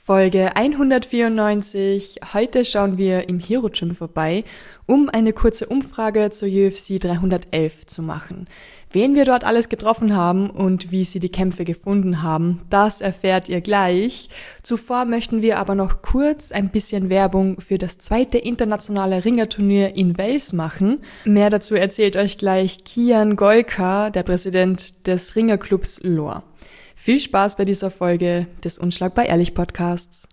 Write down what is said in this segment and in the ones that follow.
Folge 194. Heute schauen wir im Hero Gym vorbei, um eine kurze Umfrage zur UFC 311 zu machen. Wen wir dort alles getroffen haben und wie sie die Kämpfe gefunden haben, das erfährt ihr gleich. Zuvor möchten wir aber noch kurz ein bisschen Werbung für das 2. internationale Ringerturnier in Wels machen. Mehr dazu erzählt euch gleich Kian Golka, der Präsident des Ringerclubs Lohr. Viel Spaß bei dieser Folge des Unschlagbar Ehrlich Podcasts.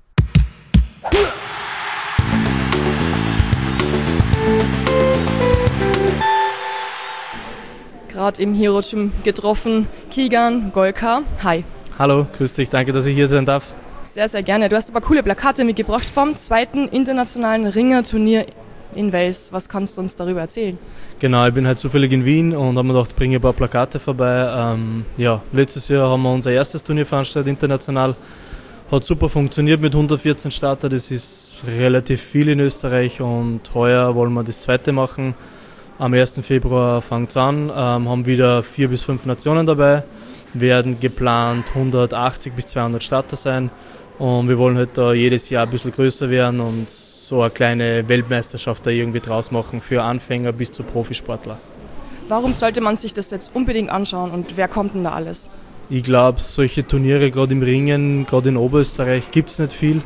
Gerade im Hero Gym getroffen, Kian Golka. Hi. Hallo, grüß dich, danke, dass ich hier sein darf. Sehr, sehr gerne. Du hast aber coole Plakate mitgebracht vom 2. internationalen Ringerturnier in Wels. Was kannst du uns darüber erzählen? Genau, ich bin halt zufällig in Wien und habe mir gedacht, bringe ein paar Plakate vorbei. Letztes Jahr haben wir unser erstes Turnier veranstaltet, international. Hat super funktioniert mit 114 Starter, das ist relativ viel in Österreich und heuer wollen wir das zweite machen. Am 1. Februar fängt es an, haben wieder 4 bis 5 Nationen dabei, werden geplant 180 bis 200 Starter sein und wir wollen halt da jedes Jahr ein bisschen größer werden und so eine kleine Weltmeisterschaft da irgendwie draus machen für Anfänger bis zu Profisportler. Warum sollte man sich das jetzt unbedingt anschauen und wer kommt denn da alles? Ich glaube, solche Turniere gerade im Ringen, gerade in Oberösterreich, gibt es nicht viel.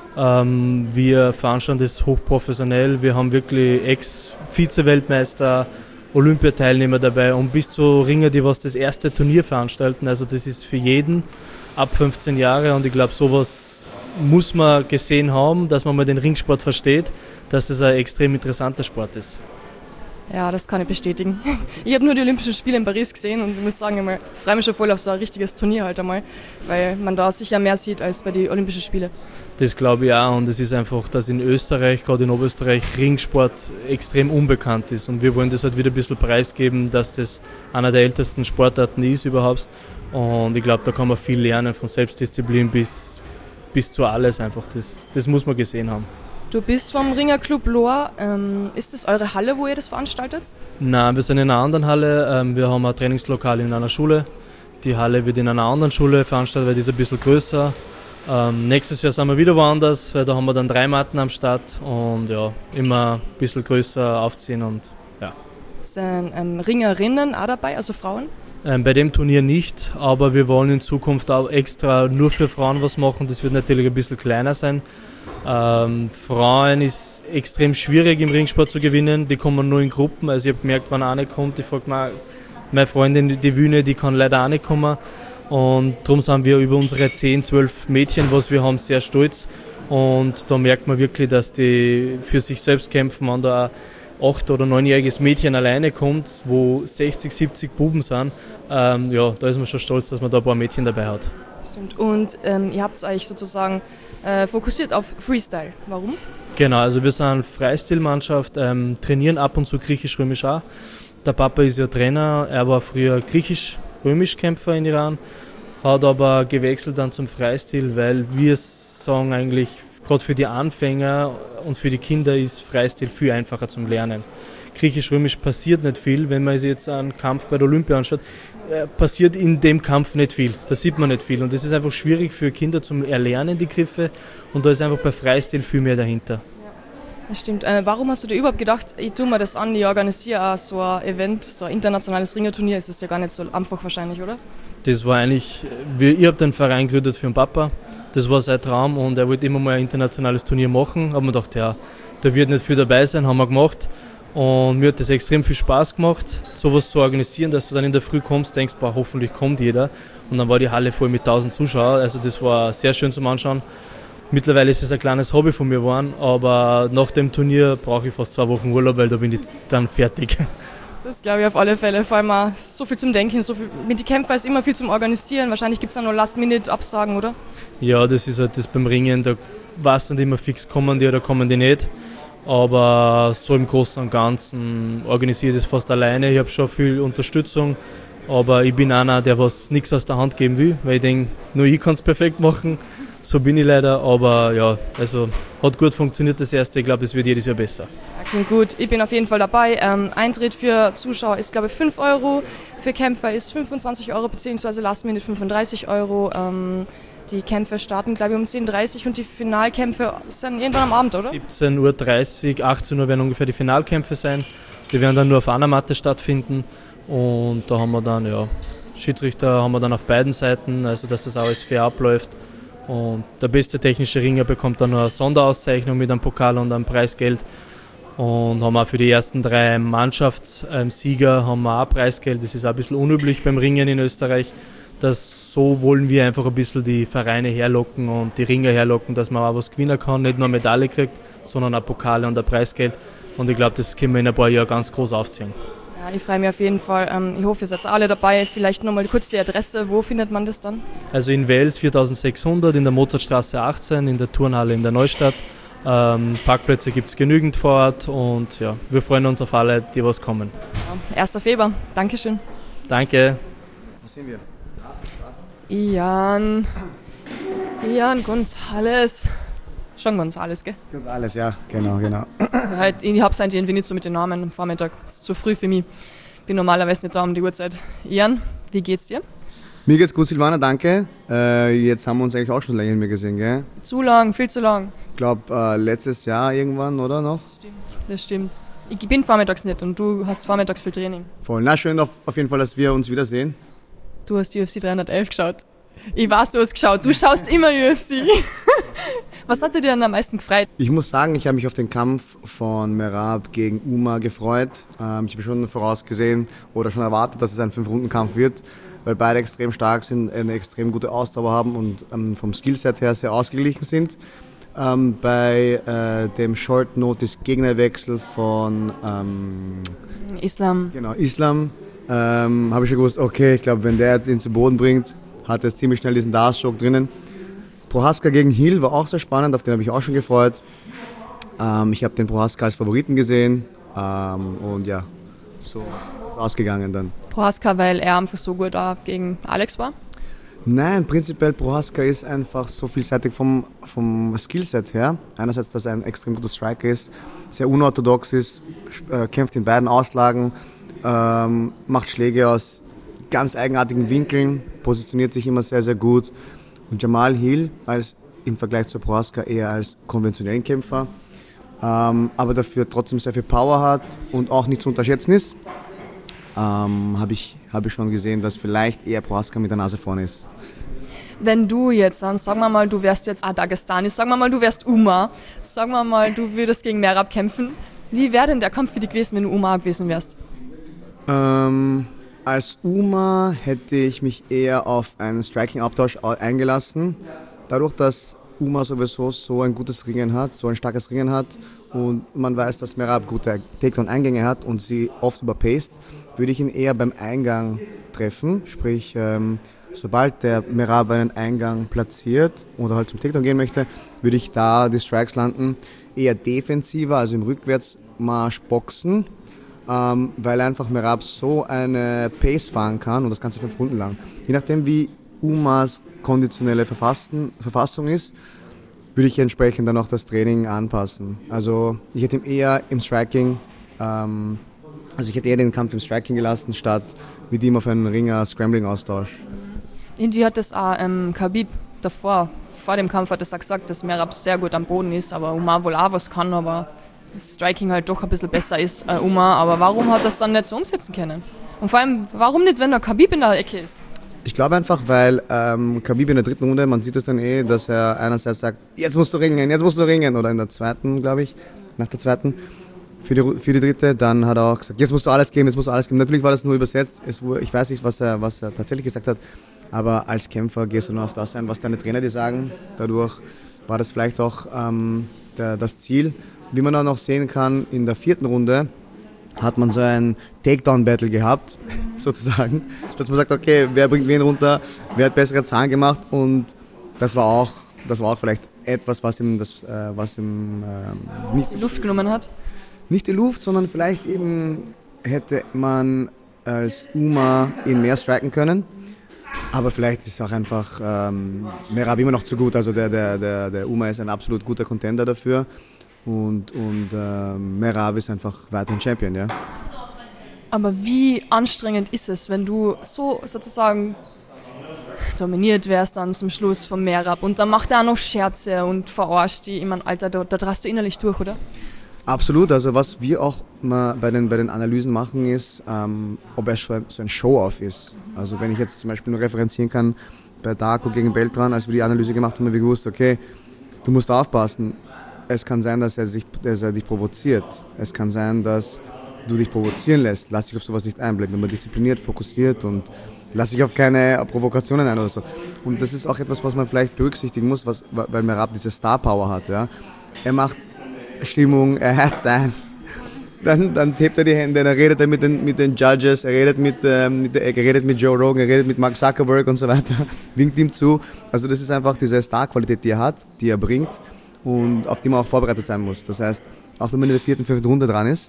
Wir veranstalten das hochprofessionell, wir haben wirklich Ex-Vize-Weltmeister, Olympiateilnehmer dabei und bis zu Ringer, die was das erste Turnier veranstalten. Also das ist für jeden ab 15 Jahre und ich glaube, sowas muss man gesehen haben, dass man mal den Ringsport versteht, dass es ein extrem interessanter Sport ist. Ja, das kann ich bestätigen. Ich habe nur die Olympischen Spiele in Paris gesehen und ich muss sagen, ich freue mich schon voll auf so ein richtiges Turnier halt einmal, weil man da sicher mehr sieht als bei den Olympischen Spielen. Das glaube ich auch und es ist einfach, dass in Österreich, gerade in Oberösterreich, Ringsport extrem unbekannt ist und wir wollen das halt wieder ein bisschen preisgeben, dass das einer der ältesten Sportarten ist überhaupt und ich glaube, da kann man viel lernen, von Selbstdisziplin bis zu alles einfach, das muss man gesehen haben. Du bist vom Ringerclub Lohr. Ist das eure Halle, wo ihr das veranstaltet? Nein, wir sind in einer anderen Halle. Wir haben ein Trainingslokal in einer Schule. Die Halle wird in einer anderen Schule veranstaltet, weil die ist ein bisschen größer. Nächstes Jahr sind wir wieder woanders, weil da haben wir dann 3 Matten am Start und ja, immer ein bisschen größer aufziehen und ja. Sind Ringerinnen auch dabei, also Frauen? Bei dem Turnier nicht, aber wir wollen in Zukunft auch extra nur für Frauen was machen. Das wird natürlich ein bisschen kleiner sein. Frauen ist extrem schwierig im Ringsport zu gewinnen, die kommen nur in Gruppen. Also ich habe gemerkt, wenn eine kommt, ich frage meine Freundin, die Wühne, die kann leider auch nicht kommen. Und darum sind wir über unsere 10, 12 Mädchen, was wir haben, sehr stolz. Und da merkt man wirklich, dass die für sich selbst kämpfen, wenn da ein 8- oder 9-jähriges Mädchen alleine kommt, wo 60, 70 Buben sind. Da ist man schon stolz, dass man da ein paar Mädchen dabei hat. Stimmt. Und ihr habt euch sozusagen fokussiert auf Freestyle. Warum? Genau, also wir sind eine Freistilmannschaft, trainieren ab und zu griechisch-römisch auch. Der Papa ist ja Trainer, er war früher griechisch-römisch-Kämpfer in Iran, hat aber gewechselt dann zum Freistil, weil wir sagen eigentlich, gerade für die Anfänger und für die Kinder ist Freistil viel einfacher zum Lernen. Griechisch-römisch passiert nicht viel, wenn man sich jetzt einen Kampf bei der Olympia anschaut, passiert in dem Kampf nicht viel, da sieht man nicht viel und das ist einfach schwierig für Kinder zum Erlernen, die Griffe und da ist einfach bei Freistil viel mehr dahinter. Das stimmt. Warum hast du dir überhaupt gedacht, ich tue mir das an, ich organisiere auch so ein Event, so ein internationales Ringerturnier, ist das ja gar nicht so einfach wahrscheinlich, oder? Das war eigentlich, ich habe den Verein gegründet für den Papa, das war sein Traum und er wollte immer mal ein internationales Turnier machen, habe mir gedacht, ja, da wird nicht viel dabei sein, haben wir gemacht. Und mir hat das extrem viel Spaß gemacht, sowas zu organisieren, dass du dann in der Früh kommst, denkst, boah, hoffentlich kommt jeder. Und dann war die Halle voll mit 1000 Zuschauern, also das war sehr schön zum Anschauen. Mittlerweile ist es ein kleines Hobby von mir geworden, aber nach dem Turnier brauche ich fast 2 Wochen Urlaub, weil da bin ich dann fertig. Das glaube ich auf alle Fälle, vor allem auch so viel zum Denken, so viel, mit den Kämpfern ist immer viel zum Organisieren, wahrscheinlich gibt es auch noch Last-Minute-Absagen, oder? Ja, das ist halt das beim Ringen, da weißt du nicht immer fix, kommen die oder kommen die nicht. Aber so im Großen und Ganzen organisiere ich das fast alleine. Ich habe schon viel Unterstützung, aber ich bin einer, der was nichts aus der Hand geben will, weil ich denke, nur ich kann es perfekt machen. So bin ich leider, aber ja, also hat gut funktioniert das erste. Ich glaube, es wird jedes Jahr besser. Ja, klingt gut. Ich bin auf jeden Fall dabei. Eintritt für Zuschauer ist, glaube ich, 5 €, für Kämpfer ist 25 € bzw. Last Minute 35 €. Die Kämpfe starten, glaube ich, um 10:30 Uhr und die Finalkämpfe sind irgendwann am Abend, oder? 17:30 Uhr, 18 Uhr werden ungefähr die Finalkämpfe sein. Die werden dann nur auf einer Matte stattfinden und da haben wir dann, Schiedsrichter haben wir dann auf beiden Seiten, also dass das alles fair abläuft. Und der beste technische Ringer bekommt dann noch eine Sonderauszeichnung mit einem Pokal und einem Preisgeld. Und haben auch für die ersten 3 Mannschaftssieger haben wir auch Preisgeld. Das ist auch ein bisschen unüblich beim Ringen in Österreich. So wollen wir einfach ein bisschen die Vereine herlocken und die Ringer herlocken, dass man auch was gewinnen kann, nicht nur eine Medaille kriegt, sondern auch Pokale und ein Preisgeld. Und ich glaube, das können wir in ein paar Jahren ganz groß aufziehen. Ja, ich freue mich auf jeden Fall. Ich hoffe, ihr seid alle dabei. Vielleicht nochmal kurz die Adresse. Wo findet man das dann? Also in Wels 4600, in der Mozartstraße 18, in der Turnhalle in der Neustadt. Parkplätze gibt es genügend vor Ort und ja, wir freuen uns auf alle, die was kommen. Ja, 1. Februar. Dankeschön. Danke. Wo sind wir? Ian González. Schon González, gell? González, ja, genau. Ich hab's halt irgendwie nicht so mit den Namen am Vormittag. Das ist zu früh für mich. Bin normalerweise nicht da um die Uhrzeit. Ian, wie geht's dir? Mir geht's gut, Silvana, danke. Jetzt haben wir uns eigentlich auch schon länger nicht mehr gesehen, gell? Zu lang, viel zu lang. Ich glaube, letztes Jahr irgendwann, oder noch? Das stimmt. Ich bin vormittags nicht und du hast vormittags viel Training. Voll. Na, schön auf jeden Fall, dass wir uns wiedersehen. Du hast UFC 311 geschaut. Ich weiß, du hast geschaut. Du schaust immer UFC. Was hat dir denn am meisten gefreut? Ich muss sagen, ich habe mich auf den Kampf von Merab gegen Uma gefreut. Ich habe schon vorausgesehen oder schon erwartet, dass es ein 5-Runden-Kampf wird, weil beide extrem stark sind, eine extrem gute Ausdauer haben und vom Skillset her sehr ausgeglichen sind. Bei dem Short Notice Gegnerwechsel von Islam. Genau, Islam, habe ich schon gewusst, okay, ich glaube, wenn der den zu Boden bringt, hat er ziemlich schnell diesen Darkstroke drinnen. Prohaska gegen Hill war auch sehr spannend, auf den habe ich auch schon gefreut. Ich habe den Prohaska als Favoriten gesehen und ja, so ist es ausgegangen dann. Prohaska, weil er einfach so gut gegen Alex war? Nein, prinzipiell Prohaska ist einfach so vielseitig vom Skillset her. Einerseits, dass er ein extrem guter Striker ist, sehr unorthodox ist, kämpft in beiden Auslagen, macht Schläge aus ganz eigenartigen Winkeln, positioniert sich immer sehr, sehr gut. Und Jamal Hill als im Vergleich zu Prohaska eher als konventionellen Kämpfer, aber dafür trotzdem sehr viel Power hat und auch nicht zu unterschätzen ist. Habe ich schon gesehen, dass vielleicht eher Prohaska mit der Nase vorne ist. Wenn du jetzt, dann sagen wir mal, du wärst jetzt Dagestani, sagen wir mal, du wärst Uma, sagen wir mal, du würdest gegen Merab kämpfen. Wie wäre denn der Kampf für dich gewesen, wenn du Uma gewesen wärst? Als Uma hätte ich mich eher auf einen Striking-Abtausch eingelassen. Dadurch, dass Uma sowieso so ein gutes Ringen hat, so ein starkes Ringen hat und man weiß, dass Merab gute Takedown-Eingänge hat und sie oft überpaced, würde ich ihn eher beim Eingang treffen. Sprich, sobald der Merab einen Eingang platziert oder halt zum Takedown gehen möchte, würde ich da die Strikes landen. Eher defensiver, also im Rückwärtsmarsch boxen, weil einfach Merab so eine Pace fahren kann und das Ganze 5 Runden lang. Je nachdem, wie Umas konditionelle Verfassung ist, würde ich entsprechend dann auch das Training anpassen. Also ich hätte ihm eher im Striking, ich hätte eher den Kampf im Striking gelassen, statt mit ihm auf einen Ringer-Scrambling-Austausch. Irgendwie hat das auch Khabib vor dem Kampf hat es auch gesagt, dass Merab sehr gut am Boden ist, aber Umar wohl auch was kann, aber das Striking halt doch ein bisschen besser ist als Umar. Aber warum hat er es dann nicht so umsetzen können? Und vor allem, warum nicht, wenn der Khabib in der Ecke ist? Ich glaube einfach, weil Khabib in der 3. Runde, man sieht es dann dass er einerseits sagt, jetzt musst du ringen, oder in der 2., glaube ich, nach der 2. Für die 3., dann hat er auch gesagt, jetzt musst du alles geben. Natürlich war das nur übersetzt, ich weiß nicht, was er tatsächlich gesagt hat, aber als Kämpfer gehst du nur auf das ein, was deine Trainer dir sagen. Dadurch war das vielleicht auch das Ziel. Wie man dann auch sehen kann, in der 4. Runde hat man so ein Takedown-Battle gehabt, sozusagen, dass man sagt, okay, wer bringt wen runter, wer hat bessere Zahlen gemacht, und das war auch vielleicht etwas, was ihm nicht die Luft genommen hat. Nicht die Luft, sondern vielleicht eben hätte man als Uma ihn mehr striken können. Aber vielleicht ist auch einfach Merab immer noch zu gut. Also der Uma ist ein absolut guter Contender dafür. Und Merab ist einfach weiterhin Champion, ja. Aber wie anstrengend ist es, wenn du so sozusagen dominiert wärst dann zum Schluss vom Merab und dann macht er auch noch Scherze und verarscht die. Ich meine, Alter, da drast du innerlich durch, oder? Absolut, also was wir auch mal bei den Analysen machen ist, ob er schon so ein Show-Off ist. Also wenn ich jetzt zum Beispiel nur referenzieren kann, bei Darko gegen Beltran, als wir die Analyse gemacht haben, haben wir gewusst, okay, du musst aufpassen. Es kann sein, dass er dich provoziert. Es kann sein, dass du dich provozieren lässt. Lass dich auf sowas nicht einblicken. Wenn man diszipliniert, fokussiert und lass dich auf keine Provokationen ein oder so. Und das ist auch etwas, was man vielleicht berücksichtigen muss, weil Merab diese Star-Power hat. Ja? Er macht Stimmung, er herzt ein. Dann hebt er die Hände, dann redet er mit den Judges, er redet mit Joe Rogan, er redet mit Mark Zuckerberg und so weiter, winkt ihm zu. Also das ist einfach diese Star-Qualität, die er hat, die er bringt und auf die man auch vorbereitet sein muss. Das heißt, auch wenn man in der 4., 5. Runde dran ist,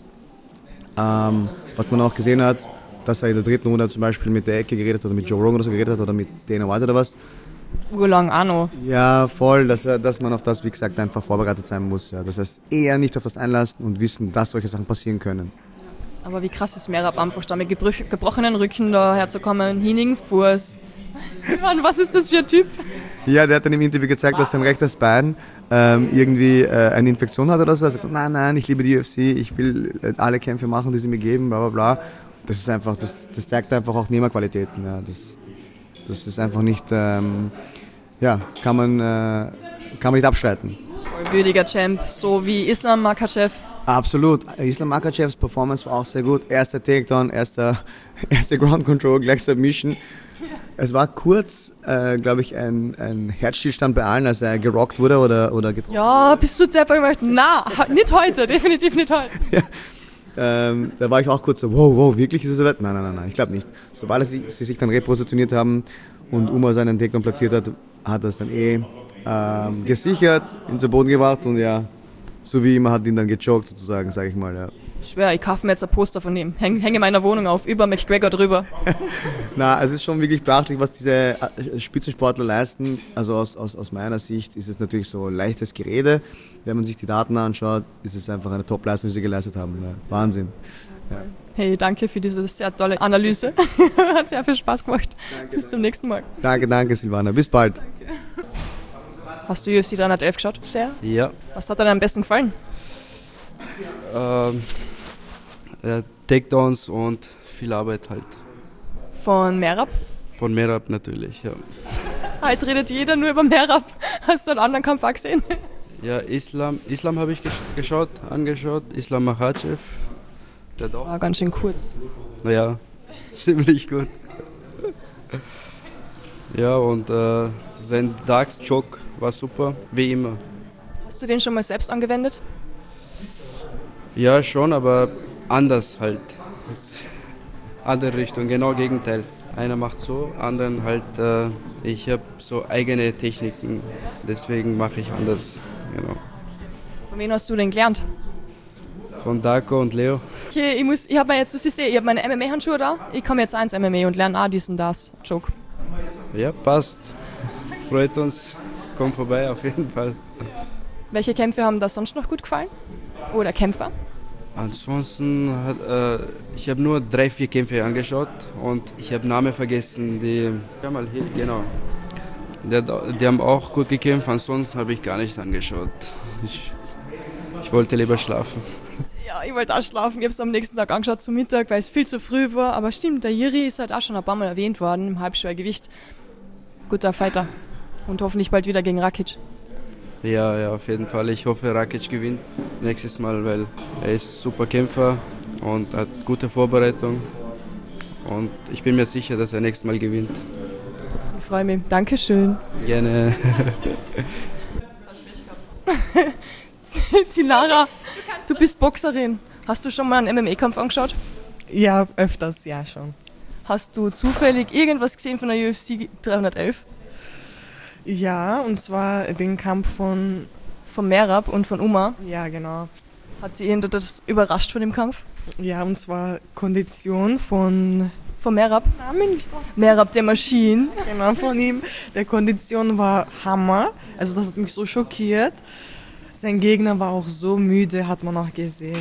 was man auch gesehen hat, dass er in der 3. Runde zum Beispiel mit der Ecke geredet hat oder mit Joe Rogan oder so geredet hat oder mit Dana White oder was. Urlang auch noch. Ja, voll, dass man auf das, wie gesagt, einfach vorbereitet sein muss. Ja. Das heißt, eher nicht auf das einlassen und wissen, dass solche Sachen passieren können. Aber wie krass ist Merab einfach da mit gebrochenen Rücken da herzukommen, hinigen Fuß. Mann, was ist das für ein Typ? Ja, der hat dann im Interview gezeigt, dass sein rechtes Bein irgendwie eine Infektion hat oder so. Er sagt, nein, ich liebe die UFC, ich will alle Kämpfe machen, die sie mir geben, bla bla bla. Das ist einfach, das zeigt einfach auch Nehmerqualitäten. Ja. Das ist einfach nicht, kann man nicht abstreiten. Würdiger Champ, so wie Islam Makhachev. Absolut. Islam Makhachevs Performance war auch sehr gut. Erster Takedown, erste Ground Control, gleich Submission. Es war kurz, glaube ich, ein Herzstillstand bei allen, als er gerockt wurde oder getroffen. Ja, bist du deppert? Na, nicht heute, definitiv nicht heute. Ja. Da war ich auch kurz so, wow, wirklich ist es so weit? Nein, ich glaube nicht. Sobald sie sich dann repositioniert haben und Umar seinen Takedown platziert hat, hat er es dann gesichert, ihn zu Boden gebracht und ja, so wie immer hat ihn dann gechoked sozusagen, sage ich mal. Ja. Ich schwöre, ich kaufe mir jetzt ein Poster von ihm, hänge in meiner Wohnung auf, über McGregor drüber. Na, es ist schon wirklich beachtlich, was diese Spitzensportler leisten. Also aus meiner Sicht ist es natürlich so leichtes Gerede. Wenn man sich die Daten anschaut, ist es einfach eine Top-Leistung, die sie geleistet haben. Ja, Wahnsinn. Ja. Hey, danke für diese sehr tolle Analyse. Hat sehr viel Spaß gemacht. Bis zum nächsten Mal. Danke Silvana. Bis bald. Danke. Hast du UFC 311 geschaut, Cher? Ja. Was hat dir am besten gefallen? Takedowns und viel Arbeit halt. Von Merab? Von Merab natürlich, ja. Heute redet jeder nur über Merab. Hast du einen anderen Kampf auch gesehen? Ja, Islam habe ich angeschaut. Islam Makhachev. Der doch. War ganz schön kurz. Naja, ziemlich gut. Ja, und sein Darks Choke war super, wie immer. Hast du den schon mal selbst angewendet? Ja, schon, aber anders halt. Andere Richtung, genau Gegenteil. Einer macht so, anderen halt, ich habe so eigene Techniken, deswegen mache ich anders. Genau. Von wem hast du denn gelernt? Von Darko und Leo. Okay, ich habe meine MMA-Handschuhe da. Ich komme jetzt ins MMA und lerne auch diesen Joke. Ja, passt. Freut uns. Komm vorbei, auf jeden Fall. Welche Kämpfe haben da sonst noch gut gefallen? Oder Kämpfer? Ansonsten, ich habe nur 3-4 Kämpfe angeschaut und ich habe Namen vergessen, mal hier, genau. Die haben auch gut gekämpft, ansonsten habe ich gar nicht angeschaut. Ich wollte lieber schlafen. Ja, ich wollte auch schlafen. Ich habe es am nächsten Tag angeschaut zum Mittag, weil es viel zu früh war. Aber stimmt, der Jiri ist halt auch schon ein paar Mal erwähnt worden im Halbschwergewicht. Guter Fighter. Und hoffentlich bald wieder gegen Rakic. Ja, auf jeden Fall. Ich hoffe, Rakic gewinnt nächstes Mal, weil er ist super Kämpfer und hat gute Vorbereitung. Und ich bin mir sicher, dass er nächstes Mal gewinnt. Ich freue mich. Dankeschön. Gerne. Tilara, du bist Boxerin. Hast du schon mal einen MMA-Kampf angeschaut? Ja, öfters, ja schon. Hast du zufällig irgendwas gesehen von der UFC 311? Ja, und zwar den Kampf von Merab und von Umar. Ja, genau. Hat sie das überrascht von dem Kampf? Ja, und zwar Kondition von Merab? Namen nicht drauf. Merab der Maschine. Genau, von ihm. Der Kondition war Hammer. Also das hat mich so schockiert. Sein Gegner war auch so müde, hat man auch gesehen.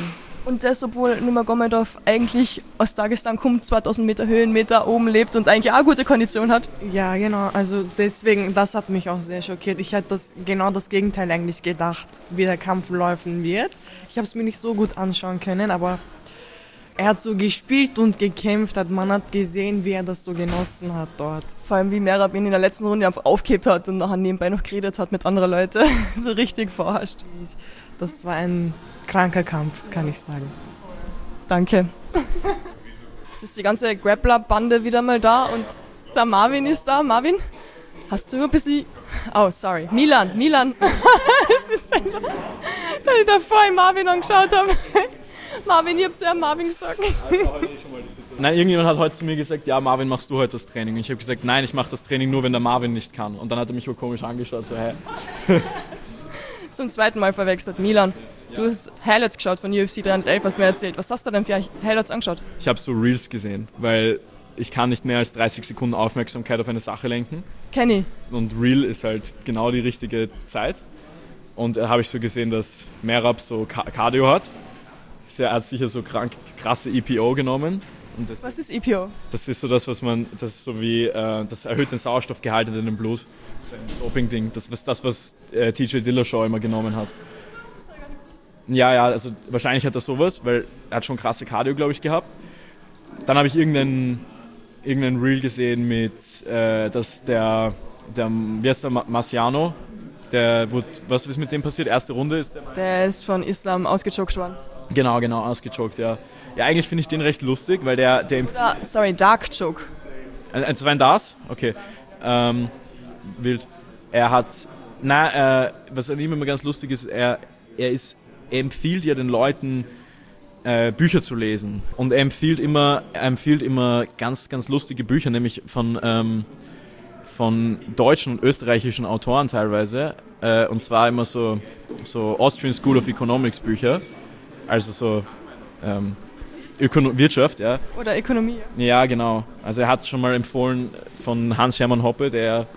Und das, obwohl Nurmagomedov eigentlich aus Dagestan kommt, 2000 Meter Höhenmeter oben lebt und eigentlich auch gute Kondition hat. Ja, genau. Also deswegen, das hat mich auch sehr schockiert. Ich hätte genau das Gegenteil eigentlich gedacht, wie der Kampf laufen wird. Ich habe es mir nicht so gut anschauen können, aber er hat so gespielt und gekämpft. Man hat gesehen, wie er das so genossen hat dort. Vor allem, wie Merab ihn in der letzten Runde einfach aufgehebt hat und nachher nebenbei noch geredet hat mit anderen Leuten. So richtig verarscht. Das war ein kranker Kampf, kann ich sagen. Danke. Jetzt ist die ganze Grappler-Bande wieder mal da und der Marvin ist da. Marvin, hast du ein bisschen... Oh, sorry. Milan. Das ist, weil ich davor Marvin angeschaut habe. Marvin, ich hab's ja Marvin gesagt. Nein, irgendjemand hat heute zu mir gesagt, ja Marvin, machst du heute das Training? Und ich habe gesagt, nein, ich mache das Training nur, wenn der Marvin nicht kann. Und dann hat er mich wohl komisch angeschaut, so hey. Zum zweiten Mal verwechselt. Milan, du hast Highlights geschaut von UFC 311, hast mir erzählt. Was hast du denn für Highlights angeschaut? Ich habe so Reels gesehen, weil ich kann nicht mehr als 30 Sekunden Aufmerksamkeit auf eine Sache lenken. Kenny. Und Reel ist halt genau die richtige Zeit. Und da habe ich so gesehen, dass Merab so Cardio hat. Er hat sicher so krasse EPO genommen. Und was ist EPO? Das ist so das, das ist so wie, das erhöht den Sauerstoffgehalt in dem Blut. Das ist ein Doping-Ding. Das ist das, was TJ Dillashaw immer genommen hat. Ja, also wahrscheinlich hat er sowas, weil er hat schon krasse Cardio, glaube ich, gehabt. Dann habe ich irgendeinen Reel gesehen mit, dass der wie heißt der, Marciano, was ist mit dem passiert? Erste Runde ist der. Der ist von Islam ausgechoked worden. Genau, ausgechoked, ja. Ja, eigentlich finde ich den recht lustig, weil der Dark Choke. Es war ein Das? Okay. Wild. Er hat, was an ihm immer ganz lustig ist, er empfiehlt ja den Leuten, Bücher zu lesen. Und er empfiehlt immer ganz, ganz lustige Bücher, nämlich von deutschen und österreichischen Autoren teilweise. Und zwar immer so Austrian School of Economics Bücher. Also so Wirtschaft, ja. Oder Ökonomie. Ja, genau. Also er hat schon mal empfohlen von Hans-Hermann Hoppe, der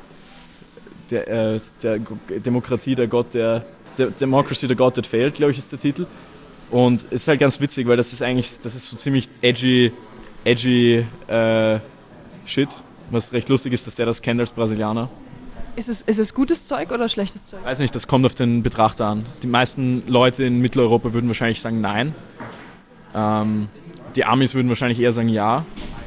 Demokratie, Democracy, der Gott, der fehlt, glaube ich, ist der Titel. Und es ist halt ganz witzig, weil das ist so ziemlich edgy Shit. Was recht lustig ist, dass der das kennt als Brasilianer. Ist es gutes Zeug oder schlechtes Zeug? Weiß nicht, das kommt auf den Betrachter an. Die meisten Leute in Mitteleuropa würden wahrscheinlich sagen nein. Die Amis würden wahrscheinlich eher sagen ja.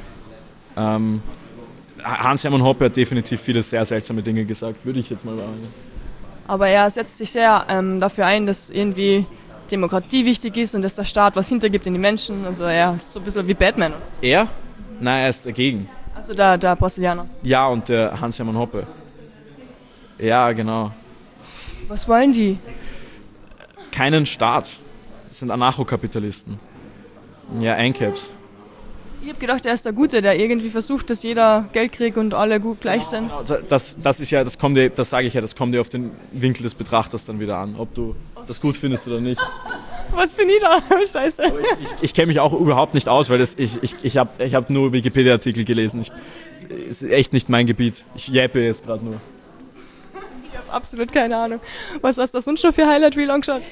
Hans-Hermann Hoppe hat definitiv viele sehr seltsame Dinge gesagt, würde ich jetzt mal sagen. Aber er setzt sich sehr dafür ein, dass irgendwie Demokratie wichtig ist und dass der Staat was hintergibt in die Menschen. Also er ist so ein bisschen wie Batman. Er? Nein, er ist dagegen. Also der Brasilianer. Ja, und der Hans-Hermann Hoppe. Ja, genau. Was wollen die? Keinen Staat. Das sind Anarchokapitalisten. Ja, ANCAPs. Ich habe gedacht, er ist der Gute, der irgendwie versucht, dass jeder Geld kriegt und alle gut gleich sind. Das sage ich ja, das kommt ja auf den Winkel des Betrachters dann wieder an, ob du das gut findest oder nicht. Was bin ich da? Scheiße. Ich kenne mich auch überhaupt nicht aus, weil ich hab nur Wikipedia-Artikel gelesen. Ist echt nicht mein Gebiet. Ich jäppe jetzt gerade nur. Ich habe absolut keine Ahnung. Was hast du sonst schon für Highlight-Reel angeschaut?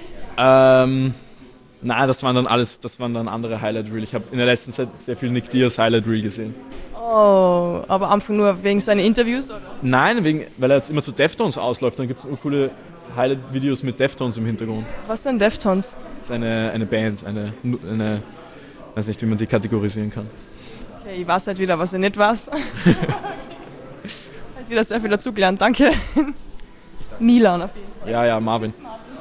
Nein, das waren dann andere Highlight-Reel. Ich habe in der letzten Zeit sehr viel Nick Diaz Highlight-Reel gesehen. Oh, aber am Anfang nur wegen seiner Interviews, oder? Nein, weil er jetzt immer zu Deftones ausläuft. Dann gibt es coole Highlight-Videos mit Deftones im Hintergrund. Was sind Deftones? Das ist eine Band, eine weiß nicht, wie man die kategorisieren kann. Okay, ich weiß halt wieder, was ich nicht weiß. Halt wieder sehr viel dazugelernt, danke. Milan auf jeden Fall. Ja, Marvin.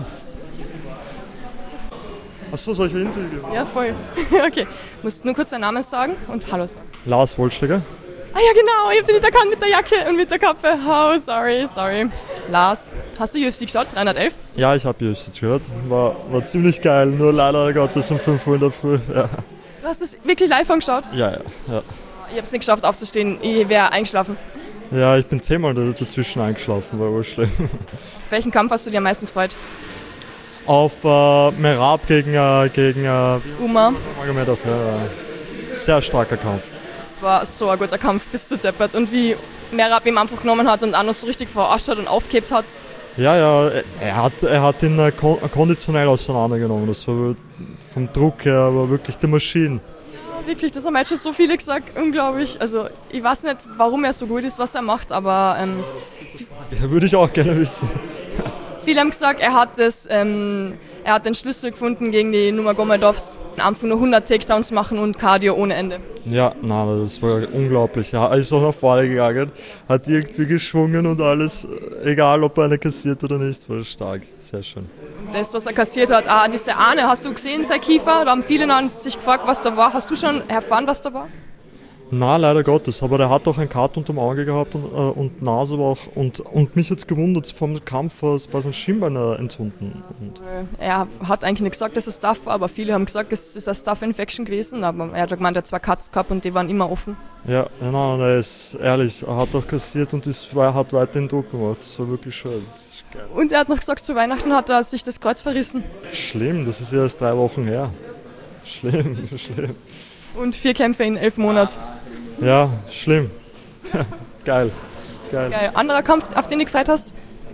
Achso, soll ich ein Interview geben? Ja, voll. Okay, musst nur kurz deinen Namen sagen und Hallo sagen. Lars Wollschläger. Ah ja, genau, ich hab dich nicht erkannt mit der Jacke und mit der Kappe. Oh, sorry. Lars, hast du UFC geschaut, 311? Ja, ich habe UFC gehört. War ziemlich geil, nur leider Gottes um 5 Uhr in der Früh. Ja. Du hast das wirklich live angeschaut? Ja. Ich hab's nicht geschafft aufzustehen, ich wäre eingeschlafen. Ja, ich bin 10-mal dazwischen eingeschlafen, war urschlimm. Welchen Kampf hast du dir am meisten gefreut? Auf Merab gegen Umar. Magomedov, ja. Sehr starker Kampf. Das war so ein guter Kampf, bis zu deppert. Und wie Merab ihm einfach genommen hat und auch noch so richtig verarscht hat und aufgehebt hat. Ja, er hat ihn konditionell auseinandergenommen. Das war vom Druck her, aber wirklich die Maschine. Wirklich, das haben jetzt schon so viele gesagt, unglaublich. Also ich weiß nicht, warum er so gut ist, was er macht, aber Ja, würde ich auch gerne wissen. viele haben gesagt, er hat den Schlüssel gefunden gegen die Nurmagomedovs. Einfach nur 100 Takedowns machen und Cardio ohne Ende. Ja, nein, das war unglaublich. Er ist auch nach vorne gegangen, hat irgendwie geschwungen und alles, egal ob er eine kassiert oder nicht, war stark. Sehr schön. Das, was er kassiert hat, diese Ahne, hast du gesehen, sein Kiefer? Da haben viele dann sich gefragt, was da war. Hast du schon erfahren, was da war? Na, leider Gottes, aber der hat auch ein Cut unterm Auge gehabt und Nase war auch. Und mich hat es gewundert, vom Kampf war sein Schienbein entzünden. Und Er hat eigentlich nicht gesagt, dass es Staph war, aber viele haben gesagt, es ist eine Staph-Infection gewesen. Aber er hat gemeint, er hat 2 Cuts gehabt und die waren immer offen. ja, nein, er ist ehrlich, er hat auch kassiert und hat weiterhin Druck gemacht. Das war wirklich schön. Das ist geil. Und er hat noch gesagt, zu Weihnachten hat er sich das Kreuz verrissen. Schlimm, das ist ja erst 3 Wochen her. Schlimm, schlimm. Und 4 Kämpfe in 11 Monaten. Ja, schlimm. Geil. Geil. Anderer Kampf, auf den du gefreut hast?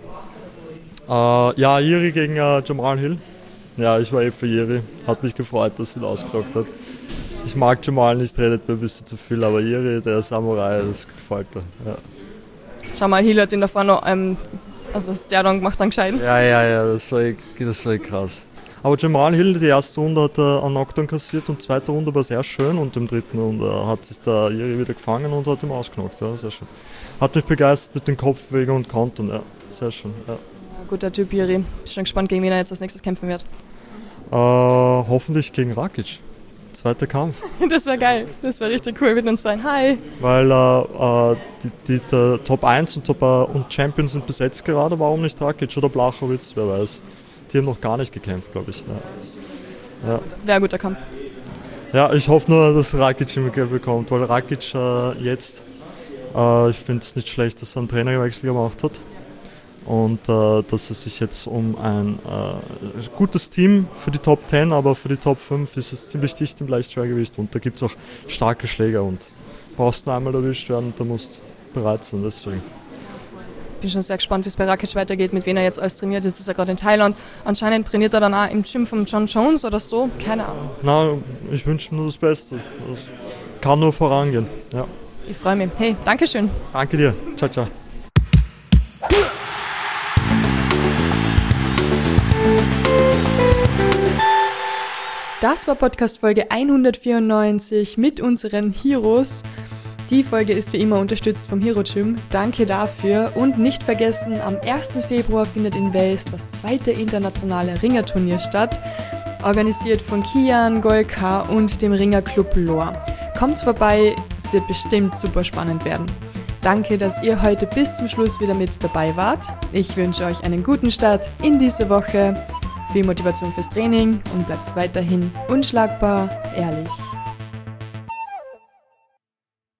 Ja, Jiri gegen Jamal Hill. Ja, ich war für Jiri. Hat mich gefreut, dass sie ihn ausgelockt hat. Ich mag Jamal nicht, redet mir ein bisschen zu viel, aber Jiri, der Samurai, das gefällt mir. Ja. Schau mal, Hill hat ihn davor noch, also das der dann gemacht, dann gescheiden. Ja, das war krass. Aber Jamal Hill, die erste Runde hat er einen Knockdown kassiert und die zweite Runde war sehr schön und im dritten Runde hat sich der Jiri wieder gefangen und hat ihn ausgenockt. Ja, sehr schön. Hat mich begeistert mit den Kopfbewegungen und Countern, ja, sehr schön. Ja. Guter Typ, Jiri. Bin schon gespannt, gegen wen er jetzt als nächstes kämpfen wird. Hoffentlich gegen Rakic. Zweiter Kampf. Das wäre geil. Das wäre richtig cool mit uns beiden. Hi. Weil der Top 1 und Champion sind besetzt gerade. Warum nicht Rakic oder Blachowicz? Wer weiß. Die haben noch gar nicht gekämpft, glaube ich. Ja. Wäre ein guter Kampf. Ja, ich hoffe nur, dass Rakic ihn bekommt, weil Rakic jetzt, ich finde es nicht schlecht, dass er einen Trainerwechsel gemacht hat. Und dass er sich jetzt um ein gutes Team für die Top 10, aber für die Top 5 ist es ziemlich dicht im Leichtschwergewicht und da gibt es auch starke Schläger und brauchst du einmal erwischt werden, da musst du bereit sein, deswegen. Bin schon sehr gespannt, wie es bei Rakic weitergeht, mit wem er jetzt alles trainiert. Jetzt ist er gerade in Thailand. Anscheinend trainiert er dann auch im Gym von John Jones oder so. Keine Ahnung. Na, ich wünsche ihm nur das Beste. Das kann nur vorangehen. Ja. Ich freue mich. Hey, Dankeschön. Danke dir. Ciao, ciao. Das war Podcast Folge 194 mit unseren Heroes. Die Folge ist wie immer unterstützt vom Hero Gym. Danke dafür und nicht vergessen, am 1. Februar findet in Wels das 2. internationale Ringerturnier statt, organisiert von Kian, Golka und dem Ringerclub Lohr. Kommt vorbei, es wird bestimmt super spannend werden. Danke, dass ihr heute bis zum Schluss wieder mit dabei wart. Ich wünsche euch einen guten Start in diese Woche, viel Motivation fürs Training und bleibt weiterhin unschlagbar ehrlich.